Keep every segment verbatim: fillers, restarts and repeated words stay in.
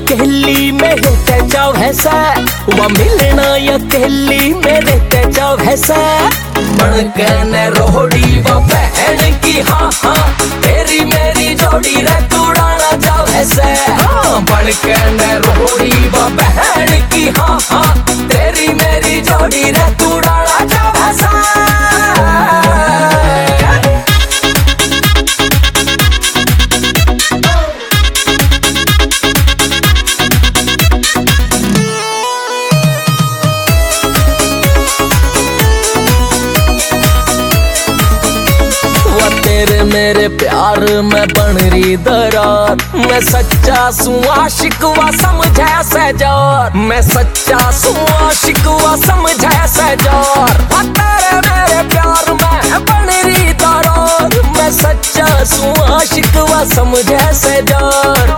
अकेली मेरे ते जाओ ऐसा वो मिलना अकेली मेरे ते जाओ ऐसा बनकने रोड़ी वो बहन की हाँ हाँ तेरी मेरी जोड़ी रे तुड़ाना जाओ ऐसे हाँ बनकने रोड़ी वो बहन की हाँ हाँ तेरी मेरी जोड़ी रे तुड़ाना जाओ ऐसा तेरे मेरे प्यार में बन रही दरार मैं सच्चा सू आशिक वा समझे सजार मैं सच्चा सू आशिक वा समझे सजार तेरे मेरे प्यार में बन रही दरार मैं सच्चा सू आशिक वा समझे सजार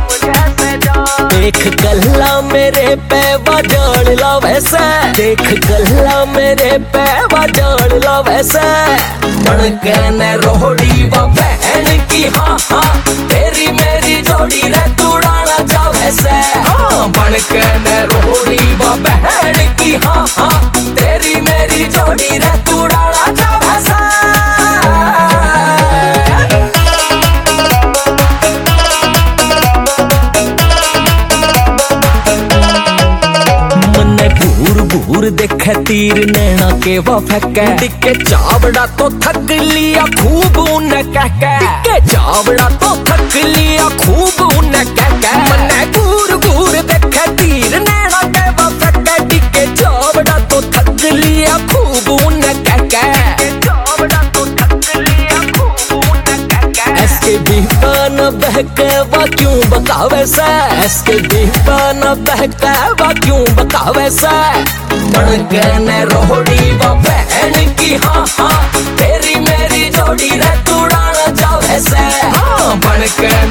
देख गल्ला मेरे पे बजाड़ ला वैसे देख गल्ला मेरे पे बजाड़ ला वैसे बनकने रोड़ी वो बहन की हाँ हाँ तेरी मेरी जोड़ी रे तुड़ाना जाओ ऐसे हाँ बनकने रोड़ी वो बहन की हाँ हाँ तेरी मेरी जोड़ी रे तुड़ाना जाओ ऐसे घूर देखे तीर नैना के वो फैके दिखे चावड़ा तो थक लिया खूब उन्हें कहके दिखे चावड़ा तो थक लिया खूब उन्हें कहके मने घूर घूर देखे तीर नैना के वो फैके दिखे चावड़ा तो थक लिया खूब उन्हें कहके चावड़ा तो थक लिया खूब उन्हें कहके ऐसे दीवान बहके वो क्यों बकावे से ऐसे दीवान बहके वो क्यों बकावे से बनकने रोड़ी वो बहन की हाँ हाँ तेरी मेरी जोड़ी रे तुड़ाना जाओ ऐसे हाँ बनकने